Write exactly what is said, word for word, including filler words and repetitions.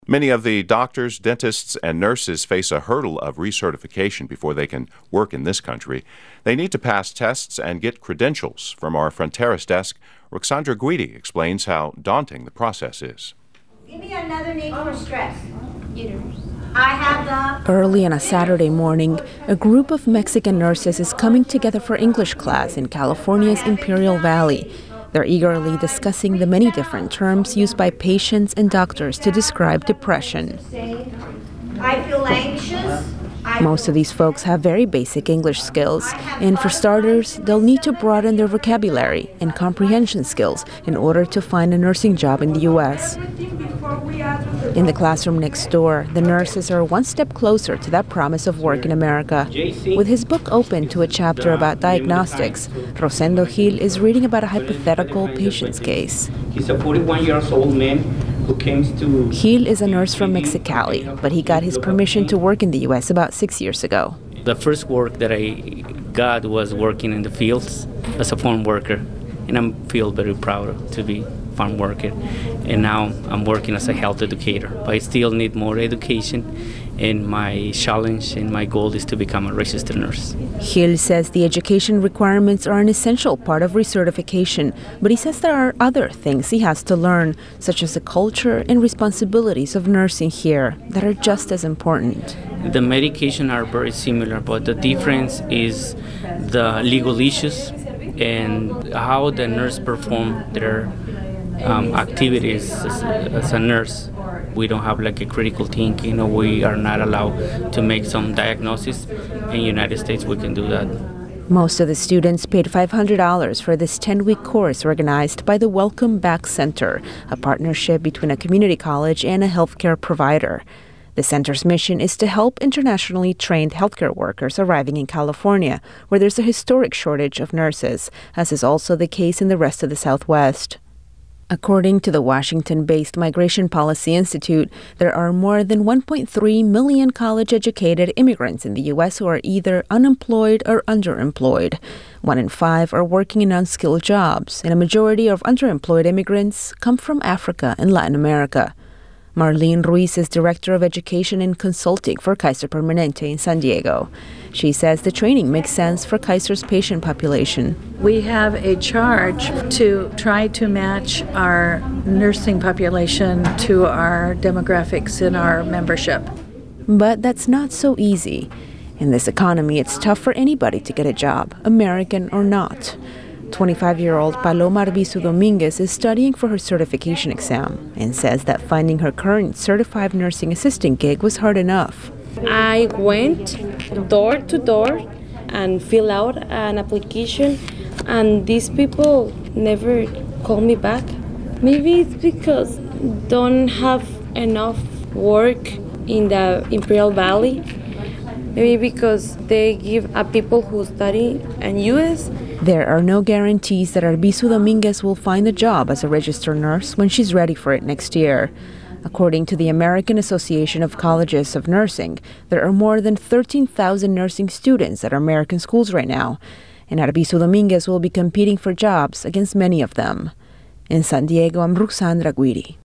Many of the doctors, dentists, and nurses face a hurdle of recertification before they can work in this country. They need to pass tests and get credentials. From our Fronteras desk, Roxandra Guidi explains how daunting the process is. Give me another name for stress. I have the... Early on a Saturday morning, a group of Mexican nurses is coming together for English class in California's Imperial Valley. They're eagerly discussing the many different terms used by patients and doctors to describe depression. I feel anxious. Most of these folks have very basic English skills, and for starters, they'll need to broaden their vocabulary and comprehension skills in order to find a nursing job in the U S. In the classroom next door, the nurses are one step closer to that promise of work in America. With his book open to a chapter about diagnostics, Rosendo Gil is reading about a hypothetical patient's case. He's a forty-one-year-old man who came to... Gil is a nurse from Mexicali, but he got his permission to work in the U S about six years ago. The first work that I got was working in the fields as a farm worker, and I feel very proud to be a farm worker. And now I'm working as a health educator, but I still need more education, and my challenge and my goal is to become a registered nurse. Gil says the education requirements are an essential part of recertification, but he says there are other things he has to learn, such as the culture and responsibilities of nursing here, that are just as important. The medication are very similar, but the difference is the legal issues and how the nurse perform their um, activities as a, as a nurse. We don't have like a critical thinking, or we are not allowed to make some diagnosis. In the United States, we can do that. Most of the students paid five hundred dollars for this ten-week course organized by the Welcome Back Center, a partnership between a community college and a healthcare provider. The center's mission is to help internationally trained healthcare workers arriving in California, where there's a historic shortage of nurses, as is also the case in the rest of the Southwest. According to the Washington-based Migration Policy Institute, there are more than one point three million college-educated immigrants in the U S who are either unemployed or underemployed. One in five are working in unskilled jobs, and a majority of underemployed immigrants come from Africa and Latin America. Marlene Ruiz is Director of Education and Consulting for Kaiser Permanente in San Diego. She says the training makes sense for Kaiser's patient population. We have a charge to try to match our nursing population to our demographics in our membership. But that's not so easy. In this economy, it's tough for anybody to get a job, American or not. twenty-five-year-old Paloma Arbizu Dominguez is studying for her certification exam and says that finding her current certified nursing assistant gig was hard enough. I went door to door and fill out an application, and these people never call me back. Maybe it's because don't have enough work in the Imperial Valley. Maybe because they give a people who study in U S There are no guarantees that Arbizu Dominguez will find a job as a registered nurse when she's ready for it next year. According to the American Association of Colleges of Nursing, there are more than thirteen thousand nursing students at American schools right now, and Arbizu Dominguez will be competing for jobs against many of them. In San Diego, I'm Roxandra Guidi.